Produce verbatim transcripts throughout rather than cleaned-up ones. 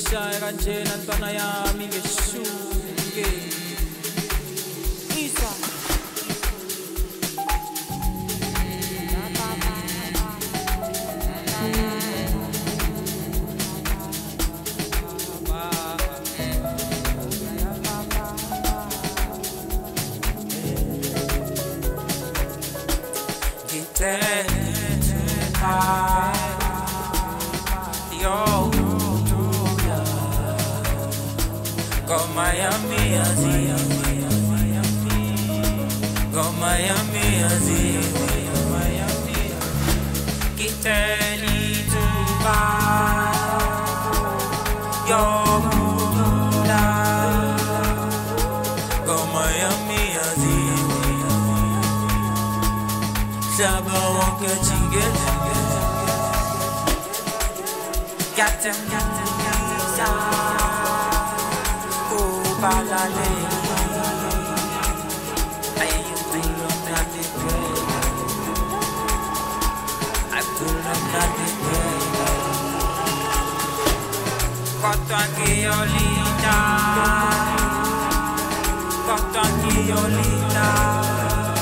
Shaya kanjena ntwana yami ngesuke Isa Yo, go Miami, Azia, go Miami, Azia, Kiteli to buy. Yo, go Miami, Azia, Saba Wonka Chinga. Got them, got them, got them, oh, balale. I used to love that girl. I pull up that girl. Cotton Giolita, Cotton Giolita.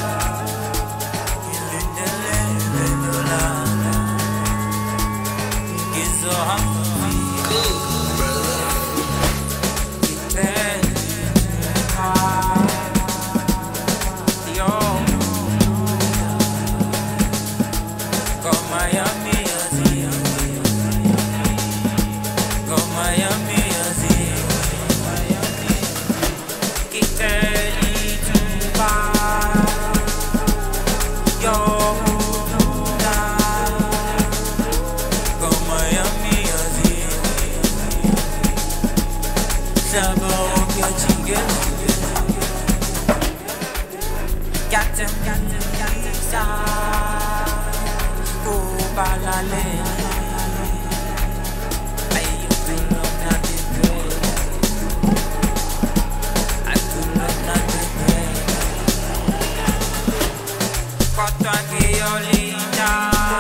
Got them, got them, got them, oh, balale. I used to love that girl. I do love that girl. Cotton Giolita,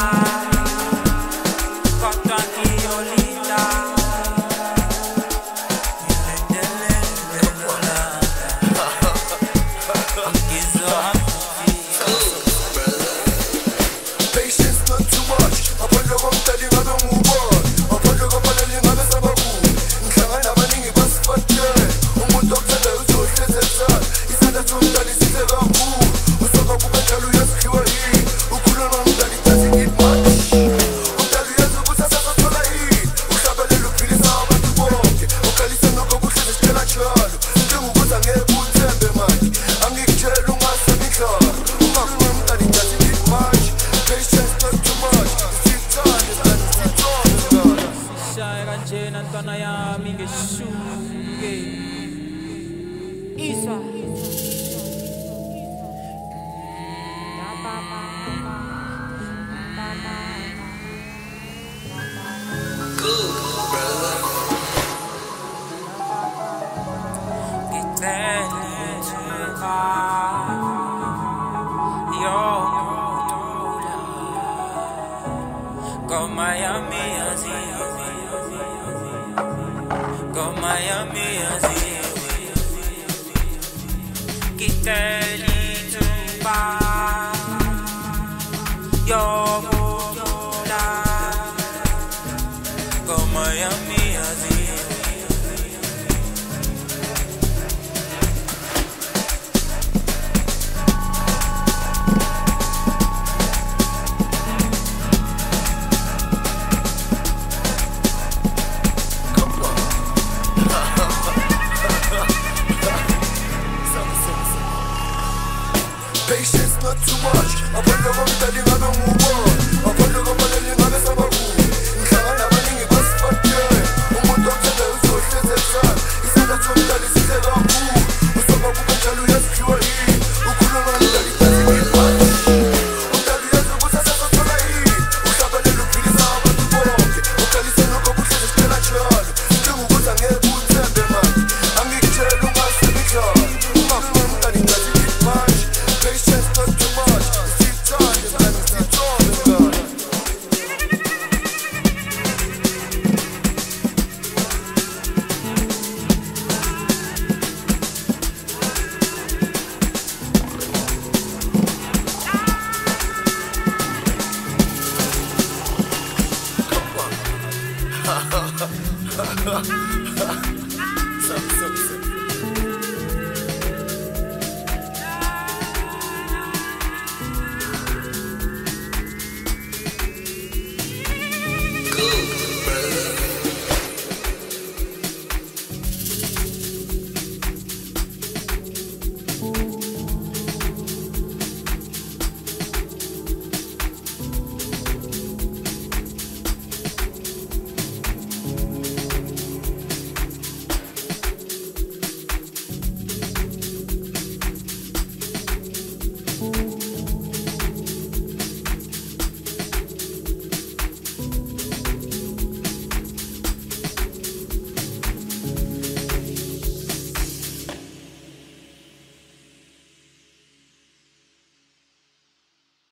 Cotton Giolita. Isa good brother. Get that yo go Miami, Azia. Go Miami, Azia. Kiteli to buy.